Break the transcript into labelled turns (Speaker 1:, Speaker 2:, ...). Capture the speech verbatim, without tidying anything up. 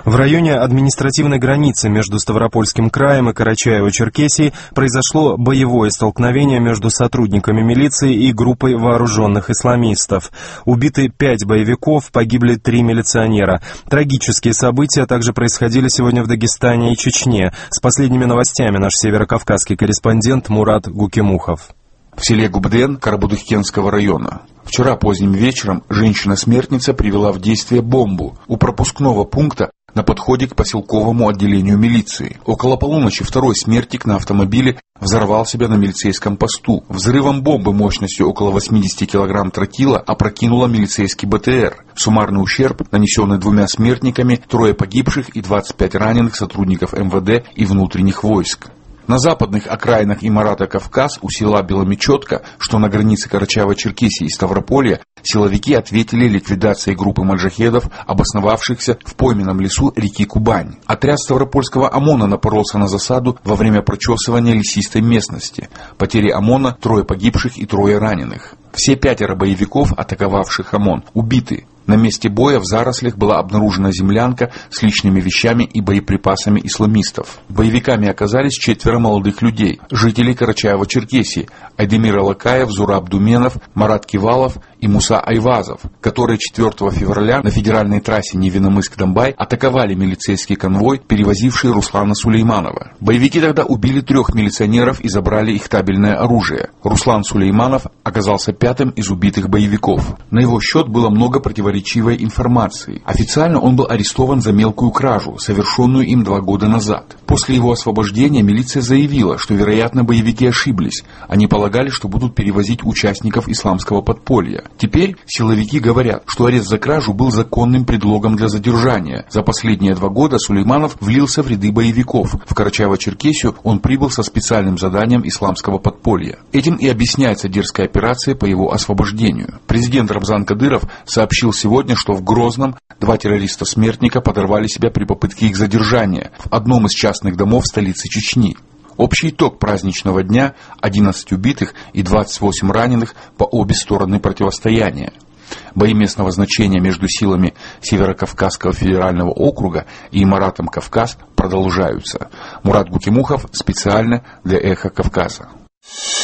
Speaker 1: В районе административной границы между Ставропольским краем и Карачаево-Черкесией произошло боевое столкновение между сотрудниками милиции и группой вооруженных исламистов. Убиты пять боевиков, погибли три милиционера. Трагические события также происходили сегодня в Дагестане и Чечне. С последними новостями наш северокавказский корреспондент Мурат Гукимухов.
Speaker 2: В селе Губден Карабудыккенского района. Вчера поздним вечером женщина-смертница привела в действие бомбу у пропускного пункта на подходе к поселковому отделению милиции. Около полуночи второй смертник на автомобиле взорвал себя на милицейском посту. Взрывом бомбы мощностью около восемьдесят килограмм тротила опрокинула милицейский БТР. Суммарный ущерб, нанесенный двумя смертниками, трое погибших и двадцать пять раненых сотрудников эм вэ дэ и внутренних войск. На западных окраинах Имарата Кавказ у села Беломечетка, что на границе Карачаево-Черкесии и Ставрополья, силовики ответили ликвидацией группы маджахедов, обосновавшихся в пойменном лесу реки Кубань. Отряд Ставропольского ОМОНа напоролся на засаду во время прочесывания лесистой местности. Потери ОМОНа – трое погибших и трое раненых. Все пятеро боевиков, атаковавших ОМОН, убиты. На месте боя в зарослях была обнаружена землянка с личными вещами и боеприпасами исламистов. Боевиками оказались четверо молодых людей, жителей Карачаево-Черкесии: Айдемир Алакаев, Зураб Думенов, Марат Кивалов и Муса Айвазов, которые четвёртого февраля на федеральной трассе Невиномысск-Домбай атаковали милицейский конвой, перевозивший Руслана Сулейманова. Боевики тогда убили трех милиционеров и забрали их табельное оружие. Руслан Сулейманов оказался пятым из убитых боевиков. На его счет было много противоречивой информации. Официально он был арестован за мелкую кражу, совершенную им два года назад. После его освобождения милиция заявила, что, вероятно, боевики ошиблись. Они полагали, что будут перевозить участников исламского подполья. Теперь силовики говорят, что арест за кражу был законным предлогом для задержания. За последние два года Сулейманов влился в ряды боевиков. В Карачаево-Черкесию он прибыл со специальным заданием исламского подполья. Этим и объясняется дерзкая операция по его освобождению. Президент Рамзан Кадыров сообщил сегодня, что в Грозном два террориста-смертника подорвали себя при попытке их задержания в одном из частных домов столицы Чечни. Общий итог праздничного дня – одиннадцать убитых и двадцать восемь раненых по обе стороны противостояния. Бои местного значения между силами Северокавказского федерального округа и Имаратом Кавказ продолжаются. Мурат Гукимухов специально для «Эхо Кавказа».